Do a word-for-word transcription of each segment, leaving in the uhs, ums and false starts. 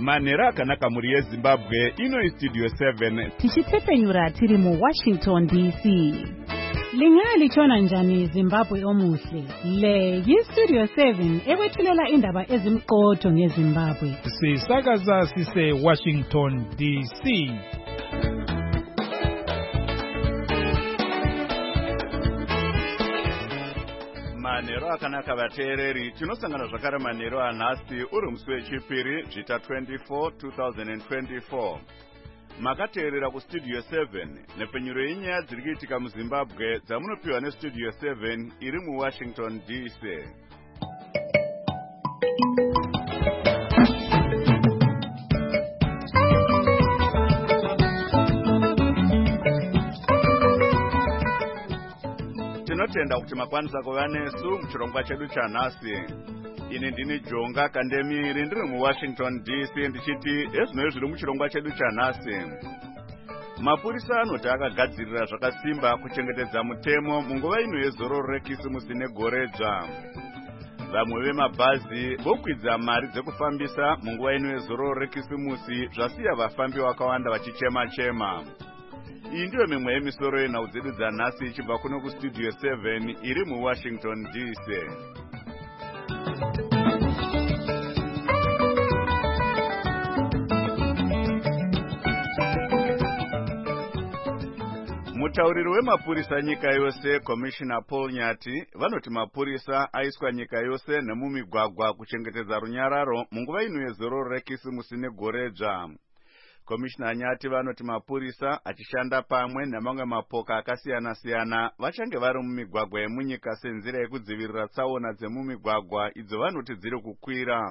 Manhero akanaka muri yeZimbabwe ino Studio seven. Tichitepfenyura tiri mu Washington D C. Lingalitshona njani Zimbabwe omuhle? Le yiStudio seven ekwethulela indaba ezimqotho ngeZimbabwe. Sisakaza sise Washington D C. Manhero akanaka vateereri, tinosangana zvakare manhero anhasi uri musi wechipiri zvita twenty-four twenty twenty-four. Makateerera kuStudio seven nepfenyuro yenyaya dziri kuitika muZimbabwe dzamunopiwa neStudio seven iri muWashington D C. Tinotenda kuti makwanisa kuva nesu muchirongwa chedu chanhasi. Ini ndini Jonga Kandemiri ndiri muWashington D C ndichiti ezvino zviri muchirongwa chedu chanhasi. Mapurisa anoti akagadzirira zvakasimba kuchengetedza mutemo munguva ino yezororo rekisimusi negoredzva. Vamwe vemabhazi vokwidza mari dzekufambisa munguva ino yezororo rekisimusi zvasiya vafambi vakawanda vachichema-chema. Iyi ndiyo mimwe yemisoro yenhau dzedu dzanhasi ichibva kuno kuStudio seven iri muWashington D C. Mutauriri wemapurisa nyika yose, Commissioner Paul Nyati, vanoti mapurisa aiswa nyika yose nemumigwagwa kuchengetedza runyararo munguva ino yezororo rekisimusi negoredzva. Commissioner Nyati vanoti mapurisa achishanda pamwe nemamwe mapoka akasiyana-siyana vachange vari mumigwagwa yemunyika senzira yekudzivirira tsaona dzemumigwagwa idzo vanoti dziri kukwira.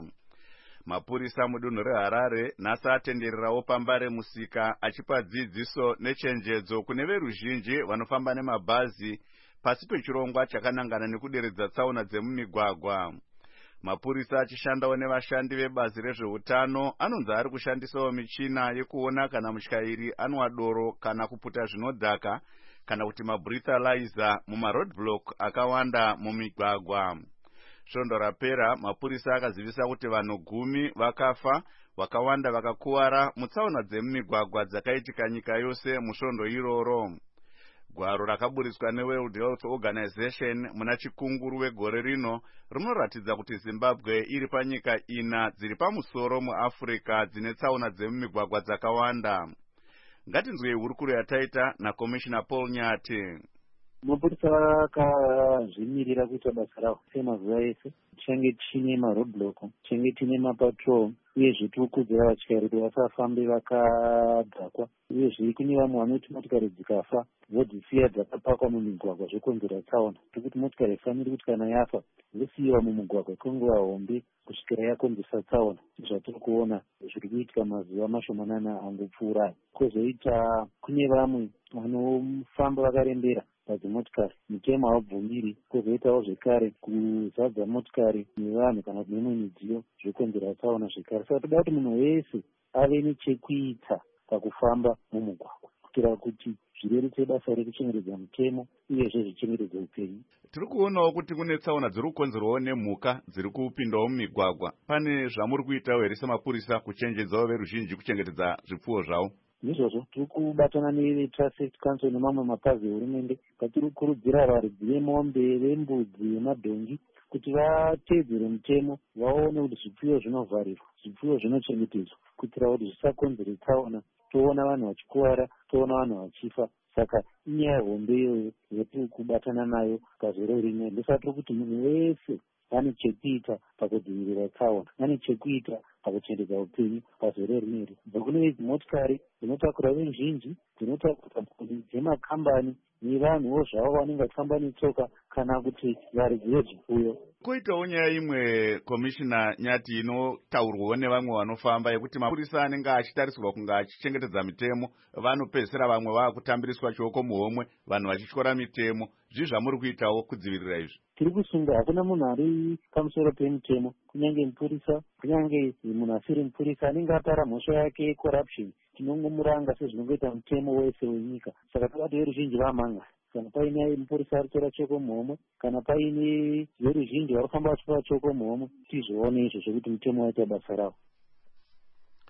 Mapurisa mudunhu reHarare nhasi atendererawo pamba remusika achipa dzidziso nechenjedzo kune veruzhinji vanofamba nemabhazi pasi pechirongwa chakanangana nekuderedza tsaona dzemumigwagwa. Mapurisa achishandawo nevashandi vebazi rezveutano anonzi ari kushandisawo michina yekuona kana mutyairi anwa doro kana kuputa zvinodhaka kana kuti mabreathalyzer mumaroadblock akawanda mumigwagwa. Svondo rapera mapurisa akazivisa kuti vanhu gumi vakafa, vakawanda vakakuwara mutsaona dzemumigwagwa dzakaitika nyika yose musvondo iroro. Gwaro rakaburiswa neWorld Health Organization muna chikunguru wegore rino rinoratidza kuti Zimbabwe iri panyika ina dziri pamusoro muAfrica dzine tsaona dzemumigwagwa dzakawanda. Ngatinzwei hurukuro yataita naCommissioner Paul Nyati. Mapurisa vakazvimirira kuita basa ravo semazuva ese. Tichange tine maroadblock, tichange tine mapatrol, uyezve tirikukudzira vatyairi kuti vasafambe vakadhakwa. Uyezve kune vamwe vanoti motikari dzikafa vodzisiya dzakapakwa mumigwagwa zvokonzera tsaona. Tirikuti motikari ifaniri kuti kana yafa yosiyiwa mumugwagwa kwenguva hombe kusvikira yakonzesa tsaona. Zvatiri kuona zviri kuitika mazuva mashomanana angopfuura. Kwozoita kune vamwe vanofamba vakarembera padzimotikari, mutemo haubvumiri. Kwozoitawo zvekare kuzadza motikari nevanhu kana kuti nemwe midziyo zvokonzera tsaona zvekare. Saka toda kuti munhu wese ave nechekuita pakufamba mumugwagwa kuitira kuti zvirerutse basa rekuchengetedza mutemo uyezve zvichengetedze upenyu. Tiri kuonawo kuti kune tsaona dziri kukonzerwawo nemhuka dziri kupindawo mumigwagwa. Pane zvamuri kuitawo here semapurisa kuchenjedzawo veruzhinji kuchengetedza zvipfuwo zvavo? Izvozvo tiri kubatana neTraffic Council nemamwe mapazi ehurumende patiri kukurudzira varidzi vemombe, vembudzi, vemadhongi kuti vateedzere mutemo, vaone kuti zvipfuyo zvinovharirwa, zvipfuyo zvinochengetedzwa kuitira kuti zvisakonzere tsaona. Toona vanhu vachikuwara, toona vanhu vachifa. Saka inyaya hombe iyoyo yatiri kubatana nayo pazore rimwe. Ndosatiri kuti munhu wese ane chekuita pakudzivirira tsaona, ane chekuita pakuchengetedza upenyu pazore rineri. Kune idzi motikari dzinotakura veruzhinji, dzinotakura mhuri dzemakambani nevanhuwo zvavo vanenge vachifamba netsoka kana kuti varidzi vezvipfuyo. Koitawo nyaya imwe Commissioner Nyati inotaurwawo nevamwe vanofamba yekuti mapurisa anenge achitarisirwa kunge achichengetedza mitemo vanopedzisira vamwe vakutambiriswa chioko muhomwe vanhu vachityora mitemo. Zvii zvamuri kuitawo kudzivirira izvi? Tiri kusunga hakuna munhu ari pamusoro pemutemo, kunyange mupurisa, kunyange munhu asiri mupurisa anenge apara mhosva yake yecorruption. Tinongomuranga sezvinongoita mutemo wese wenyika. Saka toda kuti veruzhinji vamhanga. Kana paine mupurisa aritora choko muhomwe, kana paine veruzhinji varifamba vachipa choko muhomwe, tizvione izvo zvekuti mutemo waita basa ravo.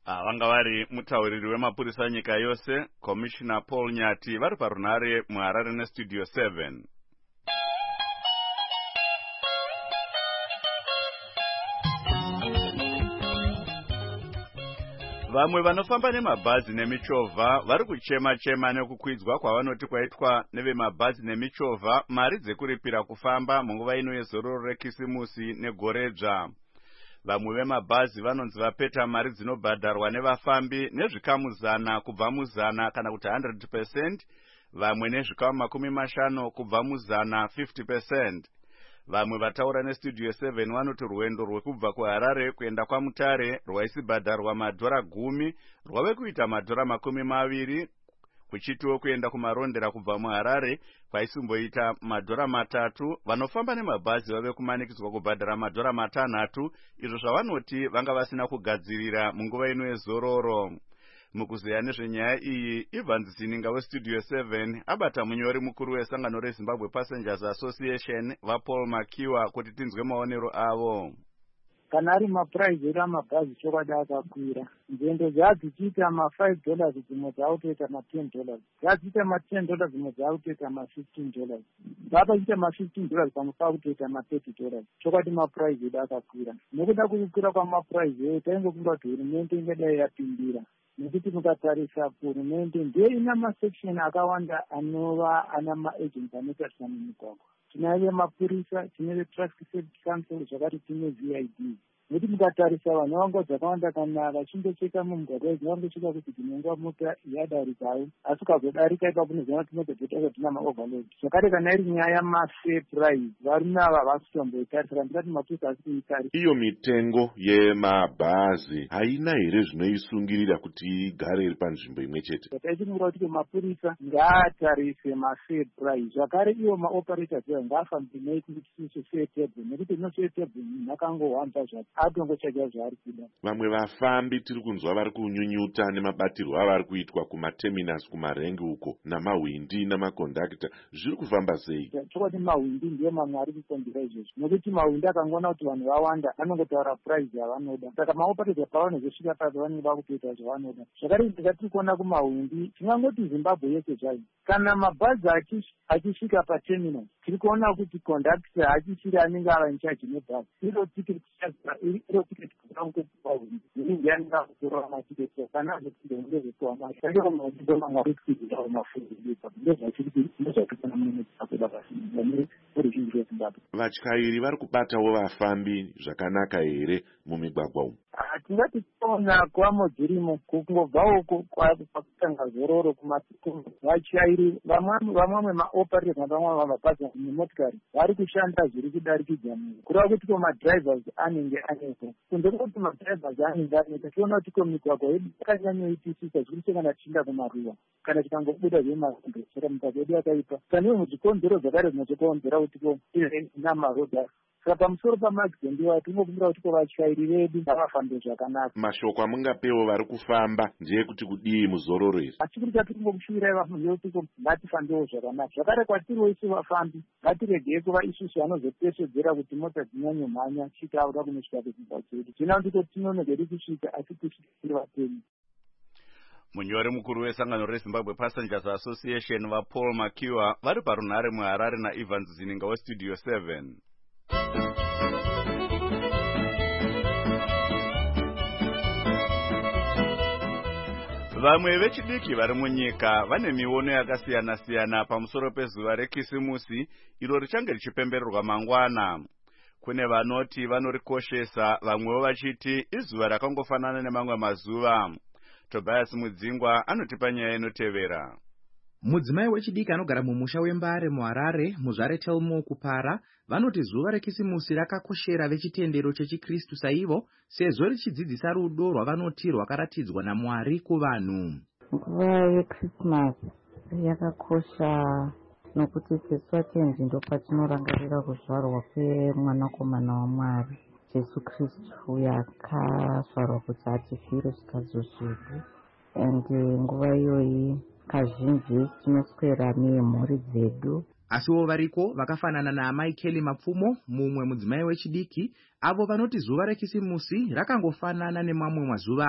vanga vari mutauriri wemapurisa nyika yose Commissioner Paul Nyati vari parunare muHarare nestudio seven. Vamwe vanofamba nemabhazi nemichovha vari kuchema chema nekukwidzwa kwavanoti kwaitwa nevemabhazi nemichovha mari dzekuripira kufamba munguva ino yezororo rekisimusi negore dzva. Vamwe vemabhazi vanonzi vapeta mari dzinobhadharwa nevafambi nezvikamu zana kubva muzana kana kuti one hundred percent, vamwe nezvikamu makumi mashanu kubva muzana fifty percent. Vamwe vataura nestudio seven vanoti rwendo rwekubva kuHarare kuenda kwaMutare rwaisibhadharwa madhora gumi rwave kuita madhora makumi maviri, kuchitiwo kuenda kumarondera kubva muHarare kwaisimboita madhora matatu. Vanofamba nemabhazi vave kumanikidzwa kubhadhara madhora matanhatu, izvo zvavanoti vanga vasina kugadzirira munguva ino yezororo. Mukuzeya nezvenyaya iyi, Evans Zininga westudio seven abata munyori mukuru wesangano reZimbabwe Passengers Association vaPaul Makiwa kuti tinzwe maonero avo. Kana ari mapuraivheti amabhazi chokwadi akakwira, nzendo dzadzichiita ma-five dollars dzimwe dzaakutoita ma-ten dollars, dzadziita ma-ten dollars dzimwe dzaakutoita ma-fifteen dollars, dzaapachiita ma-fifteen dollars pamwe paakutoita ma-thirty dollars. Chokwadi mapuraivheti akakwira. Nekuda kwekukwira kwamapuraivheti taingokumbira kuti hurumende ingadai yapindira, nekuti mukatarisa hurumende ndiyo ina masection akawanda anova ana maagents anotarisana mumigwagwa. Tinaye mapurisa, tine traffic safety council, zvakati tine V I D. Nekuti mukatarisa vanhu vanga dzakawanda kana vachindocheka mumugwagwa dzinongocheka kuti dzinonga mota yadarikayo, asi ukazodarika ipapo unoziva kuti motobveta kuti tina maoverload. Zvakare kana iri nyaya mafair price, varume ava havasi kutomboitarisa, ndikati mapurisa asi kuitarisa. Iyo mitengo yemabhazi haina here zvinoisungirira kuti igare iri panzvimbo imwe chete? Taichingura kuti mapurisa ngaatarise mafair price. Zvakare iwo maoperators ngaafambe neikuti fair table, nekuti no fair table nakangohamba zvake atongochaja zvaari kuda. Vamwe vafambi tiri kunzwa vari kunyunyuta nemabatirwo avari kuitwa kumaterminus, kumarengi uko, namahwindi namakondakta. Zviri kufamba sei? Chokwadi mahwindi ndiyo mamwe ari kukonzera izvozvo, nekuti mahwindi akangoona kuti vanhu vawanda anongotaura price yavanoda, saka maoperators pavanozosvika papo vanenge vakutoita zvavanoda. Zvakare ndikatiri kuona kumahwindi, tingangoti Zimbabwe yese zvayo, kana mabhazi achisvika paterminal tiri kuona kuti kondakta achisiri anenge ava incharge nebhazi, iro tiketi iro tiketi kuramukepahwindi iringi anenge akutora matiketi kana azotindongezekowa mashandiro maudido mangakuidzao mafundiipa ndozvachiri ndozvatikona mune tsakuda pasinane oruzhinji rweZimbabwe. Vatyairi vari kubatawo vafambi zvakanaka here mumigwagwa umu? Tingati tona kwamo dzirimo kungobvawo kwakutanga zororo kumasiku vatyairi vamwe maoperators navamwe mabhazi nemotikari vari kushanda zviri kudarikidza munhu, kureva kuti ko madrivers anenge anepo kunze kwekuti madrivers anenge anepo. Tiona kuti ko migwagwa yedu yakanyanyoitisisa zviri kana tichinda kumaruwa kana tikangobuda zvemarondo, saka migwagwa yedu yakaipa kana iwe muzvikonzero zvakare zvinozokonzera kuti ko ine namarodha. Saka pamusoro pamaaccident iwayo tingokumbira kuti ko vatyairi vedu ngavafambe zvakanaka. Mashoko amungapewo vari kufamba ndeyekuti kudii muzororo izvi? Asi kuti tiri kungokushuvirai vafungi kuti ko ngatifambewo zvakanaka. Zvakare kwatiriwo isu vafambi ngatiregei kuva isusu vanozopesvedzera kuti mota dzinyanye mhanya kusvika auda kunosvika kudzimba dzedu. Zvina kuti tinonogeri kusvika asi kusvika tiri vapenyu. Munyori mukuru wesangano reZimbabwe Passengers Association vaPaul Makiwa vari parunhare muHarare naEvans Zininga westudio seven. Vamwe vechidiki vari munyika vane miono yakasiyana-siyana pamusoro pezuva rekisimusi iro richange richipembererwa mangwana. Kune vanoti vanorikoshesa, vamwewo vachiti izuva rakangofanana nemamwe mazuva. Tobias Mudzingwa anotipa nyaya inotevera. Mudzimai wechidiki anogara mumusha weMbare muHarare, muzvare Telmo Kupara, vanoti zuva rekisimusi rakakoshera vechitendero chechikristu saivo, sezvo richidzidzisa rudo rwavanoti rwakaratidzwa naMwari kuvanhu. Nguva yeKrismasi yakakosha nokuti sesu vatenzi ndo patinorangarira kuzvarwa kwemwanakomana waMwari Jesu Kristu yakazvarwa kuti atifire zvikadzo zvedu, ende nguva iyoyi kazhinji tinoswera nemhuri dzedu. Asiwo variko vakafanana naamai Kelly Mapfumo, mumwe mudzimai wechidiki, avo vanoti zuva rekisimusi rakangofanana nemamwe mazuva.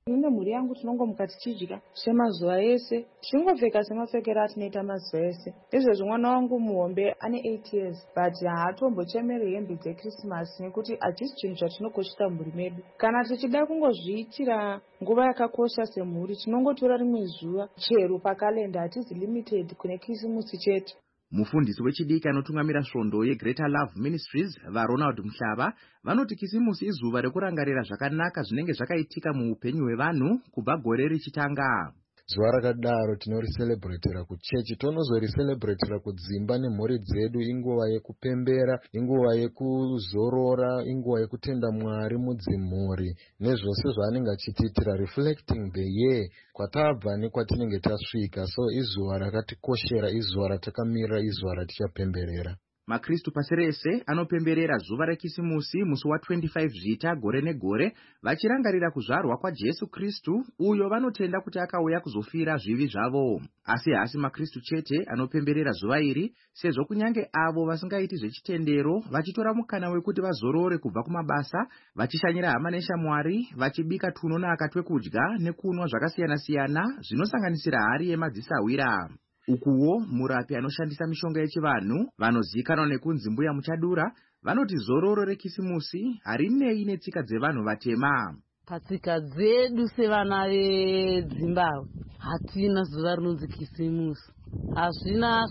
Mune mhuri yangu tinongomuka tichidya semazuva ese, tichingopfeka semapfekero atinoita mazuva ese. Izvezvi mwana wangu muhombe ane eight years, but haatombochemeri hembe dzekrisimasi nekuti hachisi chinhu chatinokoshesa mhuri medu. Kana tichida kungozviitira nguva yakakosha semhuri, tinongotora rimwe zuva chero pakalenda, hatizi limited kune krisimusi chete. Mufundisi wechidiki anotungamira svondo yeGreater Love Ministries, vaRonald Muhlava, vanoti kisimusi izuva rekurangarira zvakanaka zvinenge zvakaitika muupenyu hwevanhu kubva gore richitanga. Zuva rakadaro tinoriseleburetera kuchechi, tonozoriselebretera kudzimba nemhuri dzedu. Inguva yekupembera, inguva yekuzorora, inguva yekutenda Mwari mudzimhuri nezvose zvaanenge achitiitira, reflecting the year kwatabva nekwatinenge tasvika. So izuva rakatikoshera, izuva ratakamirira, izuva ratichapemberera. Makristu pasi rese anopemberera zuva rekisimusi musi wa25 Zvita gore negore, vachirangarira kuzvarwa kwaJesu Kristu, uyo vanotenda kuti akauya kuzofira zvivi zvavo. Asi hasi makristu chete anopemberera zuva iri, sezvo kunyange avo vasingaiti zvechitendero vachitora mukana wekuti vazorore kubva kumabasa, vachishanyira hama neshamwari, vachibika tunonaka twekudya nekunwa zvakasiyana-siyana zvinosanganisira hari yemadzisawira. Ukuwo murapi anoshandisa mishonga yechivanhu, vanozikanwa nekunzi mbuya muchadura, vanoti zororo rekisimusi harinei netsika dzevanhu vatema. Patsika dzedu sevana veZimbabwe hatina zuva rinonzi kisimusi. Hazvina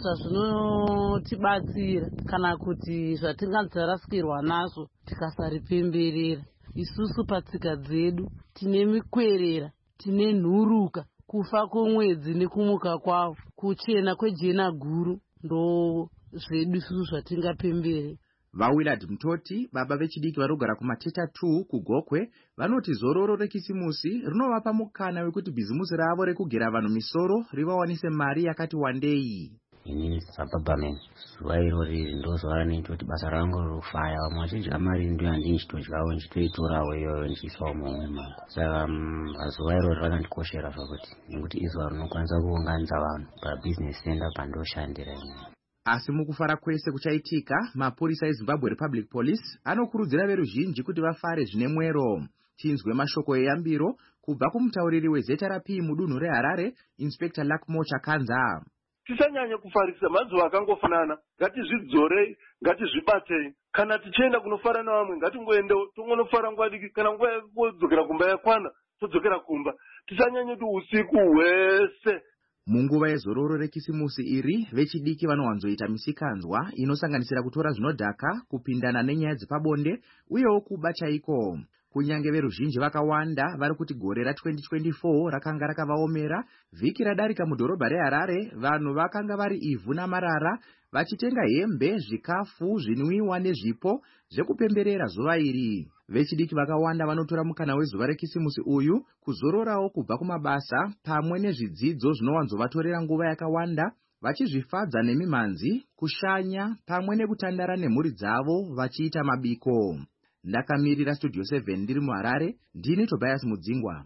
zvazvinotibatsira kana kuti zvatingadzarasikirwa nazvo tikasaripemberera. Isusu patsika dzedu tine mikwerera, tine nhuruka, kufa kwomwedzi nekumuka kwawo, kuchena kwejena guru, ndo zvedu isusu zvatingapembere. VaWillard Mutoti, baba vechidiki vanogara kumateta two kuGokwe, vanoti zororo rekisimusi rinovapa mukana wekuti bhizimusi ravo rekugera vanhu misoro rivawanise mari yakati wandei. Inini sababa zuva irori ndo zuva rinoita kuti basa rangu rofaya. Vamwe vachidya mari ndiyo handini chitodyawo ndichitoitorawo iyoyo ndichiisawo mumwe mangu. Saka zuva irori rakandikoshera zvakuti, nekuti izuva rinokwanisa kuunganidza vanhu pabhizinesi center pandoshandira ini. Asi mukufara kwese kuchaitika, mapurisa eZimbabwe Republic Police anokurudzira veruzhinji kuti vafare zvine mwero. Tinzwe mashoko eyambiro kubva kumutauriri wezeta rapi mudunhu reHarare, Inspector Lakmo Chakanza. Tisanyanye kufarisa mazuva akangofanana, ngatizvidzorei, ngatizvibatei. Kana tichienda kunofara navamwe ngatingoendewo, tongonofara nguva diki, kana nguva yekudzokera kumba yakwana todzokera kumba. Tisanyanye kuti usiku hwese. Munguva yezororo rekisimusi iri, vechidiki vanowanzoita misikanzwa inosanganisira kutora zvinodhaka, kupindana nenyaya dzepabonde uyewo kuba chaiko. Kunyange veruzhinji vakawanda vari kuti gore ra twenty twenty-four rakanga rakavaomera, vhiki radarika mudhorobha reHarare vanhu vakanga vari ivhu namarara, vachitenga hembe, zvikafu, zvinwiwa nezvipo zvekupemberera zuva iri. Vechidiki vakawanda vanotora mukana wezuva rekisimusi uyu kuzororawo kubva kumabasa pamwe nezvidzidzo zvinowanzovatorera nguva yakawanda, vachizvifadza nemimhanzi, kushanya pamwe nekutandara nemhuri dzavo vachiita mabiko. Ndakamirira Studio seven ndiri muHarare, ndini Tobias Mudzingwa.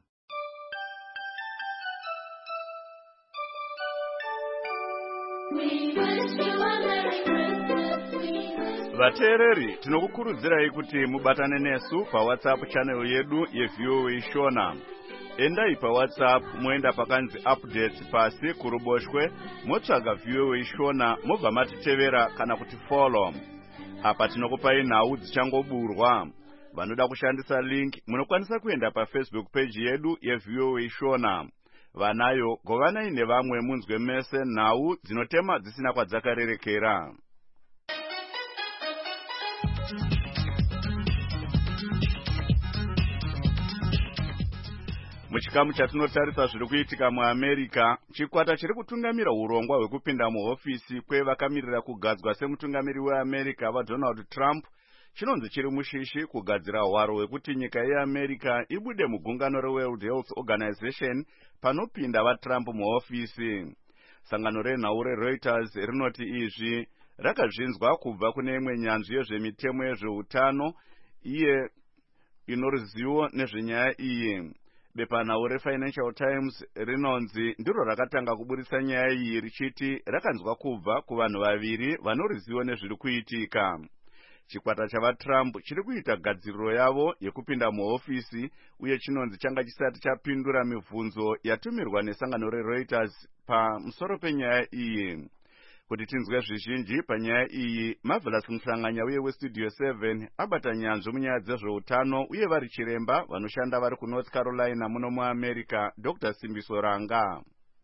Vateereri, tinokukurudzirai kuti mubatane nesu paWhatsApp channel yedu yeV O A Shona. Endai paWhatsApp moenda pakanzi update pasi kuruboshwe, motsvaga V O A Shona mobva matitevera kana kuti follow. Apa tinokupai nhau dzichangoburwa. Vanoda kushandisa link munokwanisa kuenda paFacebook page yedu yeV O A Shona. Vanayo govanai nevamwe munzwe mese nhau dzinotema dzisina kwadzakarerekera. Muchikamu chatinotarisa zviri kuitika muAmerica, chikwata chiri kutungamira urongwa hwekupinda muhofisi kwevakamirira kugadzwa semutungamiri weAmerica vaDonald Trump chinonzi chiri mushishi kugadzira hwaro hwekuti nyika yeAmerica ibude mugungano reWorld Health Organization panopinda vaTrump muhofisi. Sangano renhau reReuters rinoti izvi rakazvinzwa kubva kune imwe nyanzvi yezvemitemo yezveutano iye inoruzivo nezvenyaya iyi. Bepanhau reFinancial Times rinonzi ndiro rakatanga kuburisa nyaya iyi richiti rakanzwa kubva kuvanhu vaviri vanoruzivo nezviri kuitika. chikwata chavatrump chiri kuita gadziriro yavo yekupinda muhofisi uye chinonzi changa chisati chapindura mibvunzo yatumirwa nesangano rereuters pamusoro penyaya iyi. Kuti tinzwe zvizhinji panyaya iyi, Marvelous Mhlanganya uye westudio seven abata nyanzvi munyaya dzezveutano uye vari chiremba vanoshanda vari kuNorth Carolina muno muAmerica, Doctor Simbiso Ranga.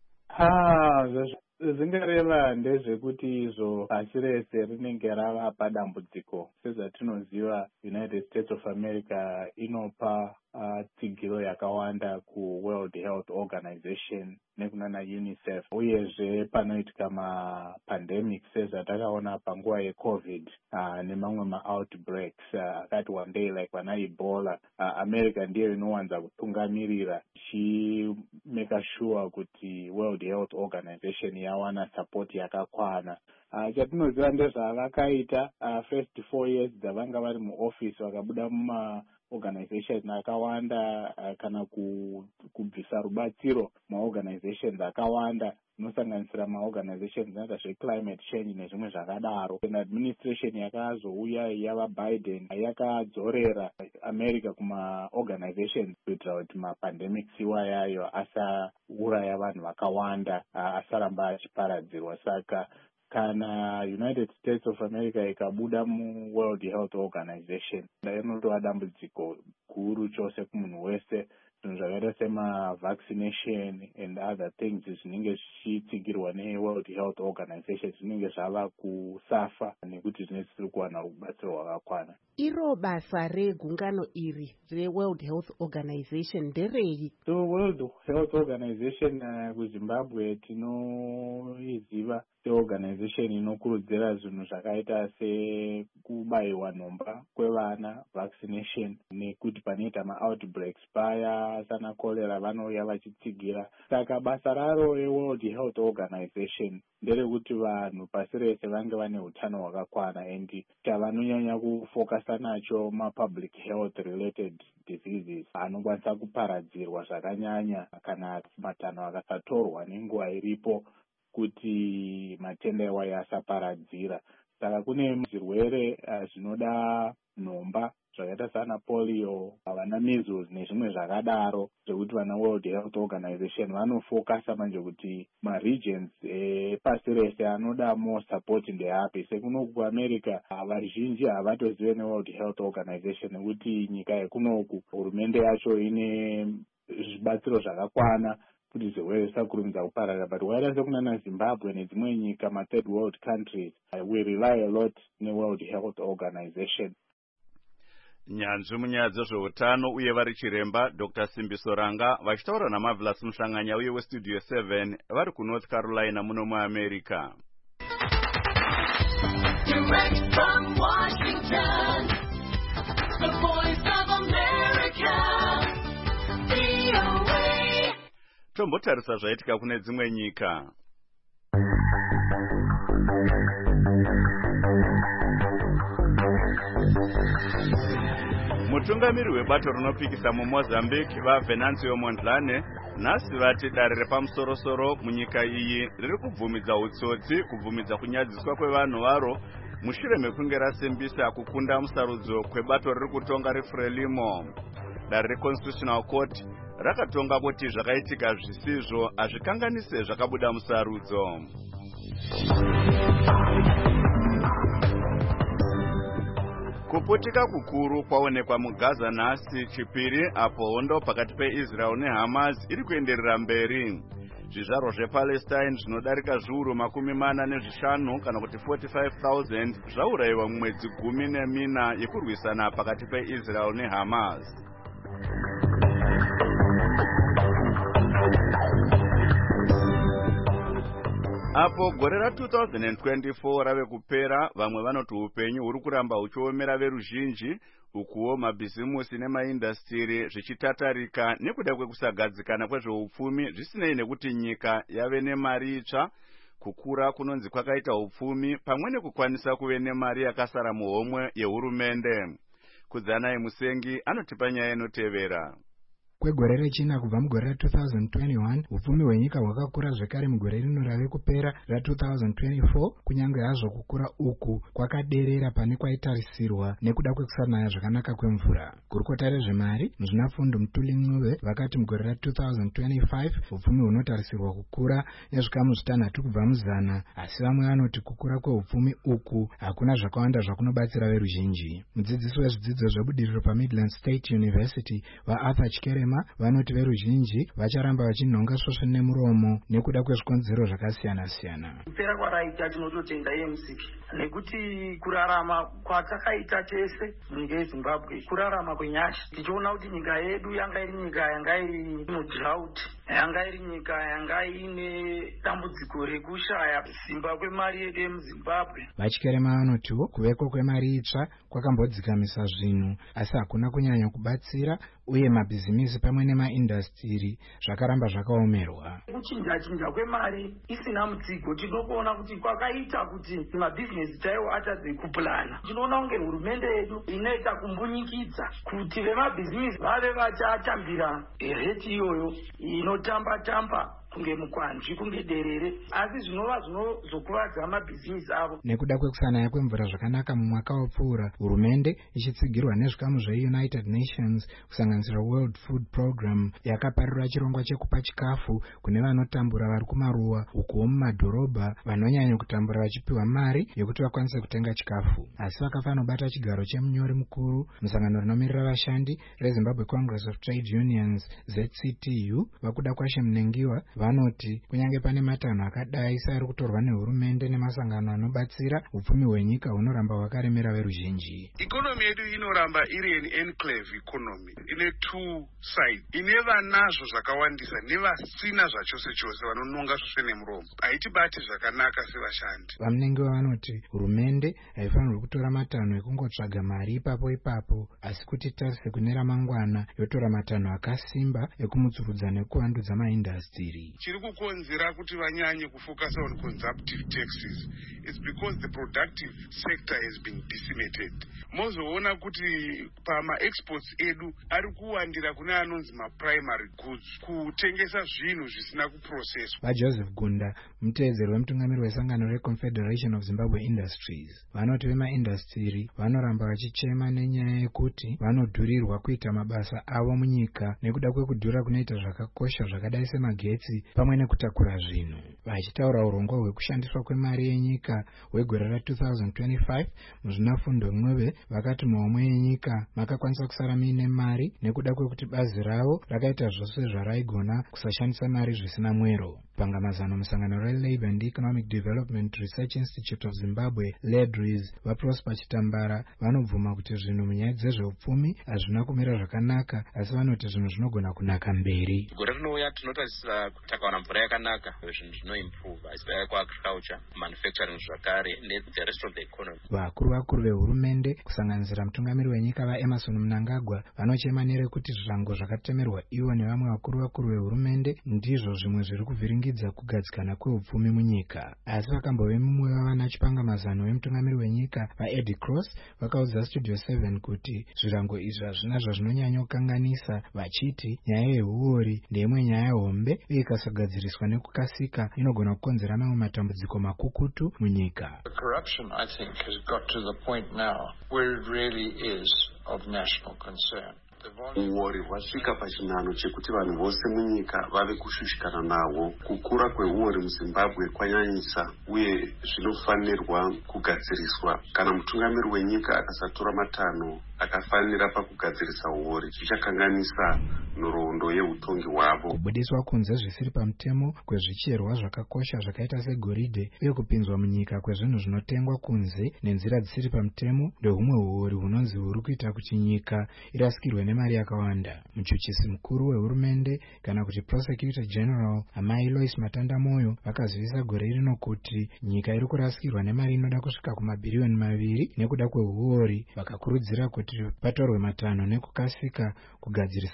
Ah, zvingareva ndezvekuti izvo pasi rese rinenge rava padambudziko. Sezvatinoziva, United States of America inopa uh, tsigiro yakawanda ku World Health Organization nekunana UNICEF, uyezve panoitika mapandemic sezvatakaona panguva yeCovid uh, nemamwe ma-outbreaks akati uh, wandei like vana Ebola. uh, America ndiyo inowanza kutungamirira ichimeka sure kuti World Health Organization yawana support yakakwana. Uh, chatinoziva ndezvavakaita uh, first four years dzavanga vari muoffice vakabuda muma organization akawanda uh, kana kubvisa rubatsiro maorganizations akawanda inosanganisira maorganizations anoita zveclimate change nezvimwe zvakadaro. Administration yakazouya yava Biden yakadzorera America kumaorganizations kuitira kuti mapandemics iwayayo asauraya vanhu vakawanda, uh, asaramba achiparadzirwa. Saka kana United States of America ikabuda mu World Health Organization inotova dambudziko guru chose kumunhu wese. Zvinhu zvakaita sema-vaccination and other things zvinenge zvichitsigirwa ne-World Health Organization zvinenge zvava kusafa nekuti zvinenge zvisiri kuwana rubatsiro rwakakwana. Iro basa regungano iri re-World Health Organization nderei? So World Health Organization uh, kuZimbabwe tinoiziva seorganization inokurudzira zvinhu zvakaita sekubayiwa nhomba kwevana, vaccination, nekuti panoita ma-outbreaks paya sana kolera vanouya vachitsigira. Saka basa raro reWorld Health Organization nderekuti vanhu pasi rese vange vane utano hwakakwana, and chavanonyanya kufocusa nacho ma-public health related diseases anokwanisa kuparadzirwa zvakanyanya kana matanho akasatorwa nenguva iripo kuti matenda iwayo asaparadzira. Saka kune zvirwere uh, zvinoda nhomba zvakaita sana polio, vana measles nezvimwe zvakadaro, zvekuti vana World Health Organization vanofocusa manje kuti ma-regions epasi rese anoda more support ndeapi. Sekunoku kuAmerica vazhinji havatozive neWorld Health Organization nekuti nyika yekunoku hurumende yacho ine zvibatsiro zvakakwana kuti zvirwere zvisakurumidza kupararira. But whereas sekunana Zimbabwe nedzimwe nyika ma-third world countries, uh, we rely a lot neWorld Health Organization. Nyanzvi munyaya dzezveutano uye vari chiremba Doctor Simbiso Ranga vachitaura naMarvelous Mhlanganya uye westudio seven vari kuNorth Carolina muno muAmerica. Direct from Washington, the voice of America, V O A. Tombotarisa zvaitika kune dzimwe nyika. Mutungamiri webato rinopikisa muMozambique vaVenancio Mondlane nhasi vati dare repamusorosoro munyika iyi riri kubvumidza utsotsi kubvumidza kunyadziswa kwevanhu varo mushure mekunge rasimbisa kukunda musarudzo kwebato riri kutonga reFrelimo. Dare reConstitutional Court rakatonga kuti zvakaitika zvisizvo hazvikanganise zvakabuda musarudzo. Kuputika kukuru kwaonekwa muGaza nhasi chipiri apo hondo pakati peIsrael neHamas iri kuenderera mberi. Zvizvarwa zvePalestine zvinodarika zviuru makumi mana nezvishanu kana kuti forty-five thousand zvaurayiwa mumwedzi gumi nemina yekurwisana pakati peIsrael neHamas. Apo gore ra two thousand twenty-four rave kupera, vamwe vanoti upenyu huri kuramba huchiomera veruzhinji, ukuwo mabhizimusi nemaindastiri zvichitatarika nekuda kwekusagadzikana kwezveupfumi zvisinei nekuti nyika yave nemari itsva, kukura kunonzi kwakaita upfumi pamwe nekukwanisa kuve nemari yakasara muhomwe yehurumende. Kudzanai Musengi anotipa nyaya inotevera. Kwegore rechina kubva mugore ra two thousand twenty-one, upfumi hwenyika hwakakura zvekare mugore rino rave kupera ra two thousand twenty-four, kunyange hazvo kukura uku kwakaderera pane kwaitarisirwa nekuda kwekusanaya zvakanaka kwemvura. Gurukota rezvemari muzvinafundo Mutuli Ncube vakati mugore ra two thousand twenty-five upfumi hunotarisirwa kukura nezvikamu zvitanhatu kubva muzana, asi vamwe vanoti kukura kweupfumi uku hakuna zvakawanda zvakunobatsira veruzhinji. Mudzidzisi wezvidzidzo zvebudiriro paMidland State University vaArthur Chikerema vanoti veruzhinji vacharamba vachinhonga svosve nemuromo nekuda kwezvikonzero zvakasiyana-siyana. Kupera kwaraita tinototenda E M C nekuti kurarama kwatakaita tese munyika yeZimbabwe kurarama kwenyasha, tichiona kuti nyika yedu yanga iri nyika yanga iri mudrought, yanga iri nyika yanga ine dambudziko rekushaya simba kwemari yedu yemuZimbabwe. Vachikerema vanotiwo kuveko kwemari itsva kwakambodzikamisa zvinhu, asi hakuna kunyanya kubatsira uye mabhizimisi pamwe nemaindastiri zvakaramba zvakaomerwa. Kuchinja-chinja kwemari isina mutsigo tinokuona kuti kwakaita kuti mabhizinesi chaiwo atadze kupulana. Tinoona kunge hurumende yedu inoita kumbunyikidza kuti vemabhizinesi vave vachatambira reti iyoyo inotamba-tamba kunge mukwanji kunge derere, asi zvinova zvinozokuvadza mabhizinesi avo. Nekuda kwekusanaya kwemvura zvakanaka mumwaka wapfuura, hurumende ichitsigirwa nezvikamu zveUnited Nations kusanganisira World Food Program yakaparura chirongwa chekupa chikafu kune vanotambura vari kumaruwa uko mumadhorobha vanonyanya kutambura vachipiwa mari yekuti vakwanise kutenga chikafu. Asi vakafanobata chigaro chemunyori mukuru musangano rinomirira vashandi reZimbabwe Congress of Trade Unions Z C T U vakuda kwashe Mnengiwa vanoti kunyange pane matanho akadai saari kutorwa nehurumende nemasangano anobatsira, upfumi hwenyika hunoramba hwakaremera veruzhinji. Ikonomi yedu inoramba iri an enclave economy ine two sides, ine vanazvo zvakawandisa nevasina zvachose chose vanononga zvose nemuromo. Haitibati zvakanaka sevashandi. Vamnengiwa vanoti hurumende haifanirwi kutora matanho ekungotsvaga mari ipapo ipapo, asi kuti tarise kune ramangwana yotora matanho akasimba ekumutsurudza nekuvandudza maindastiri. Chiri kukonzera kuti vanyanye kufocus on consumptive taxes is because the productive sector has been decimated. Mozoona kuti pama exports edu ari kuwandira kune anonzi ma primary goods, kutengesa zvinhu zvisina kuprocesswa. VaJoseph Gunda muteedzeri wemutungamiri wesangano reConfederation of Zimbabwe Industries vanoti vemaindastiri vanoramba vachichema nenyaya yekuti vanodhurirwa kuita mabasa avo munyika nekuda kwekudhura kunoita zvakakosha zvakadai semagetsi pamwe nekutakura zvinhu. Vachitaura urongwa hwekushandiswa kwemari yenyika hwegore ra two thousand twenty-five, muzvinafundo Ncube vakati muhomwe yenyika makakwanisa kusara muine mari nekuda kwekuti bazi ravo rakaita zvose zvaraigona kusashandisa mari zvisina mwero. Pangamazano musangano reLabour and Economic Development Research Institute of Zimbabwe LEDRIS vaProsper Chitambara vanobvuma kuti zvinhu munyaya dzezveupfumi hazvina kumira zvakanaka, asi vanoti zvinhu zvinogona kunaka mberi. Gore rinouya tinotarisira kuti takawana mvura yakanaka, zvinhu zvinoimprove aspire kuagriculture, manufacturing zvakare ne rest of the economy. Vakuru vakuru vehurumende kusanganisira mutungamiri wenyika vaEmerson Mnangagwa vanochema nerekuti zvirango zvakatemerwa ivo nevamwe vakuru vakuru vehurumende ndizvo zvimwe zviri kuvhiringidza kugadzikana kweupfumi munyika. Asi vakambove mumwe vavana chipangamazano vemutungamiri wenyika vaEddie Cross vakaudza Studio seven kuti zvirango izvi hazvina zvazvinonyanya kukanganisa, vachiti nyaya yehuori ndeimwe nyaya hombe uye ikasagadziriswa nekukasika inogona kukonzera mamwe matambudziko makukutu munyika. The corruption, I think, has got to the point now where it really is of national concern. Uori hwasvika pachinano chekuti vanhu vose munyika vave kushushikana nawo. Kukura kweuori muZimbabwe kwanyanyisa uye zvinofanirwa kugadziriswa. Kana mutungamiri wenyika akasatora matanho akafanira pakugadzirisa uori, zvichakanganisa nhoroondo yeutongi hwavo. Kubudiswa kunze zvisiri pamutemo kwezvicherwa zvakakosha zvakaita segoridhe uye kupinzwa munyika kwezvinhu zvinotengwa kunze nenzira dzisiri pamutemo ndehumwe huori hunonzi huri kuita kuti nyika irasikirwe nemari yakawanda. Muchuchisi mukuru wehurumende kana kuti Prosecutor General Amai Lois Matanda Moyo vakazivisa gore rino kuti nyika iri kurasikirwa nemari inoda kusvika kumabhiriyoni maviri nekuda kwehuori, vakakurudzira kuti patorwe matanho nekukasika kugadzirisa dambudziko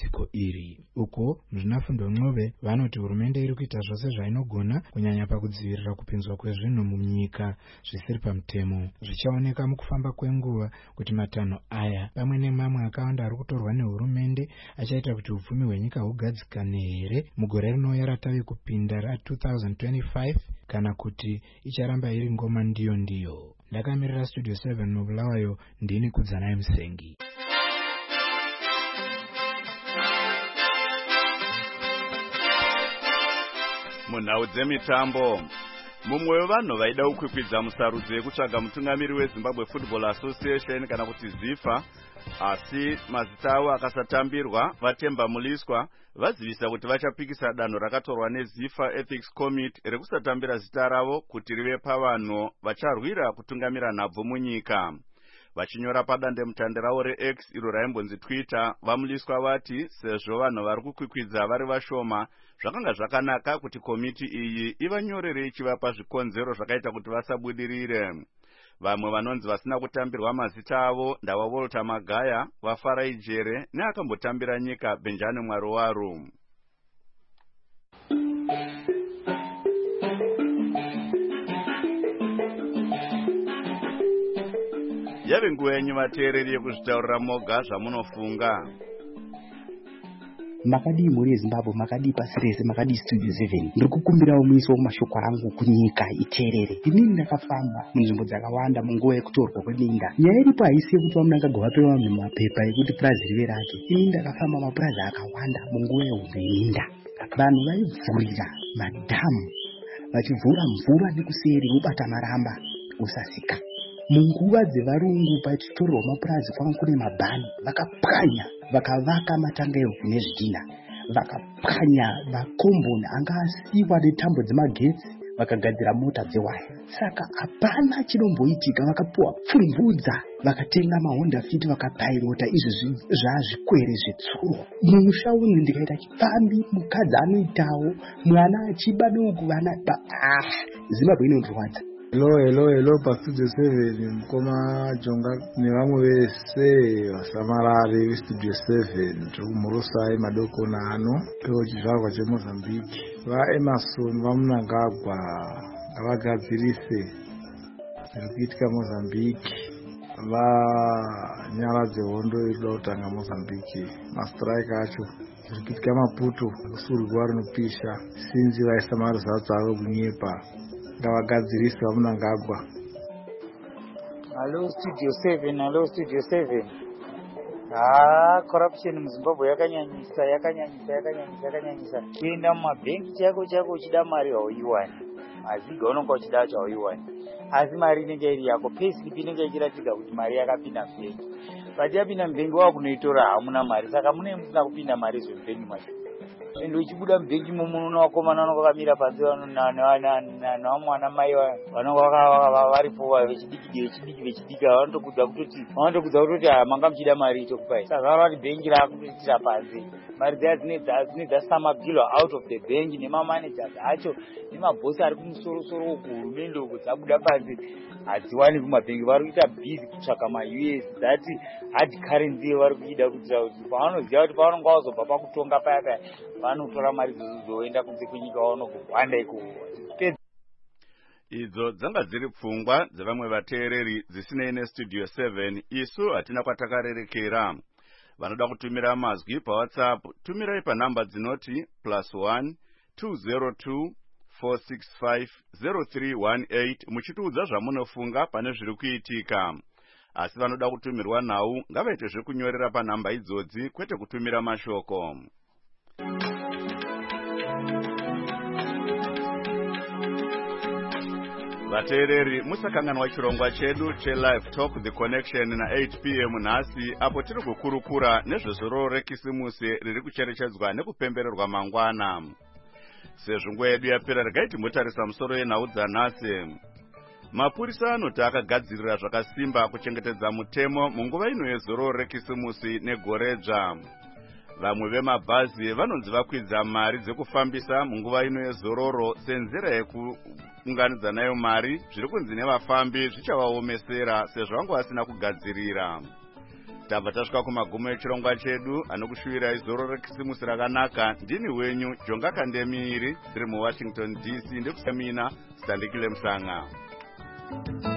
dambudziko iri. Uko muzvinafundo Ncube vanoti hurumende iri kuita zvose zvainogona kunyanya pakudzivirira kupinzwa kwezvinhu munyika zvisiri pamutemo. Zvichaoneka mukufamba kwenguva kuti matanho aya pamwe nemamwe akawanda ari kutorwa nehurumende achaita kuti upfumi hwenyika hugadzikane here mugore rinouya ratavi kupinda ra-twenty twenty-five kana kuti icharamba iri ngoma ndiyo ndiyo. Ndakamirira Studio seven mubulawayo, ndini Kudzanai Musengi. Munhau dzemitambo, mumwe wevanhu vaida kukwikwidza musarudzo yekutsvaga mutungamiri weZimbabwe Football Association kana kuti ZIFA, asi mazita avo akasatambirwa, Vatemba Muliswa vazivisa kuti vachapikisa danho rakatorwa neZIFA Ethics Committee rekusatambira zita ravo kuti rive pavanhu vacharwira kutungamira nhabvu munyika. Vachinyora padande mutande ravo reX iro raimbonzi Twitter, vaMuliswa vati sezvo vanhu vari kukwikwidza vari vashoma, zvakanga zvakanaka kuti komiti iyi ivanyorere ichivapa zvikonzero zvakaita kuti vasabudirire. Vamwe vanonzi vasina kutambirwa mazita avo ndava Walter Magaya, Vafarai Jere neakambotambira nyika Benjani Mwaruwaru. Yave nguva yenyu vateereri yekuzvitaurira moga zvamunofunga. Makadi muri yeZimbabwe, makadi pasi rese, makadi Studio seven. Ndiri kukumbirawo muiso mashoko angu kunyika iterere. Inini ndakafamba munzvimbo dzakawanda munguva yekutorwa kweminda. Nyaya iripo haisi yekuti vamunangagwa vapewa vanhu mapepa ekuti purazi rive rake. Inini ndakafamba mapurazi akawanda munguva yehondo yeminda. Vanhu vaivhurira madhamu, vachivhura mvura nekuseri vobata maramba usasika. Munguva dzevarungu pachitorwa mapurazi kwanga kune mabhani, vakapwanya vakavaka matanga evhu nezvidhina, vakapwanya makomboni anga asiwa netambo dzemagetsi, vakagadzira mota dzewaya. Saka hapana chinomboitika, vakapuwa pfumvudza, vakatenga mahonda fiti vakapairota. Izvi zvazvikwere zvetsuro. Mumusha uno ndikaita chipambi, mukadzi anoitawo, mwana achibaduku vana ah Zimbabwe inondorwadza. Hello, hello, hello, paStudio seven, mukoma jonga nevamwe vese vasamarari veStudio seven, tokumurusai madokona ano, pechizvarwa cheMozambique. VaEmerson vaMnangagwa vagadzirise zviri kuitika Mozambique, vanyaradze hondo iri kuda kutanga Mozambique, mastrike acho zviri kuitika Maputo, kusurwa rinopisha, sinzi vaisa marizatso avo kunyepa. Ngavagadzirise vaMnangagwa. Hello Studio seven, hello Studio seven. Ah, corruption muZimbabwe yakanyanyisa, yakanyanyisa, yakanyanyisa, yakanyanyisa. Kuenda mumabhenki chako chako uchida mari hauiwani. Aziga unonga uchida acho hauiwani. Asi mari inenge iri yako, payslip inenge ichiratika kuti mari yakapinda mubhenki. Pati yapinda mubhenki wakunoitora hamuna mari, saka mune musina kupinda mari zvemubhenki macho. Endo uchibuda mubhenki mumuno wakomana vanonga vakamira panze navamwana mai vanonga varipo vechidiki vechidiki vechidiki vanotokudza kutoti vanotokudza kutoti manga muchida mari itokupai. Saka vari bhenki rakutoitira panze. Mari dzaya dzine dzasamagilwa out of the bank nemamanagers acho nemabhosi ari kumusoro-soro uku hurumende uku dzabuda panze hadziwani kumabhenki. Vari kuita busy kutsvaka ma-U S dzati hard currency vari kuida kuitira kuti pavanoziva kuti pavanonga vazobva pakutonga paya paya vanotora mari dzozoenda kunze kwenyika vanogogwanda iko. Idzo dzanga dziri pfungwa dzevamwe vateereri dzisinei neStudio seven. Isu hatina kwatakarerekera. Vanoda kutumira mazwi paWhatsApp, tumirai panhamba dzinoti plus one two zero two four six five zero three one eight muchitiudza zvamunofunga pane zviri kuitika. Asi vanoda kutumirwa nhau ngavaite zvekunyorera panhamba idzodzi kwete kutumira mashoko. Vateereri, musakanganwa chirongwa chedu cheLive Talk The Connection na eight p m nhasi, apo tiri kukurukura nezvezororo rekisimusi riri kucherechedzwa nekupembererwa mangwana. Sezvo nguva yedu yapera, regai timbotarisa musoro yenhau dzanhasi. Mapurisa anoti akagadzirira zvakasimba kuchengetedza mutemo munguva ino yezororo rekisimusi negoredzva. Vamwe vemabhazi vanonzi vakwidza mari dzekufambisa munguva ino yezororo senzira yekuunganidza nayo mari zviri kunzi nevafambi zvichavaomesera sezvo vangu vasina kugadzirira. tabva tasvika kumagumo echirongwa chedu. Anokushuvirai zoro rekisimusi rakanaka ndini wenyu Jonga Kandemiri, tiri muWashington D C. Ndekusamina Standikile Musanga.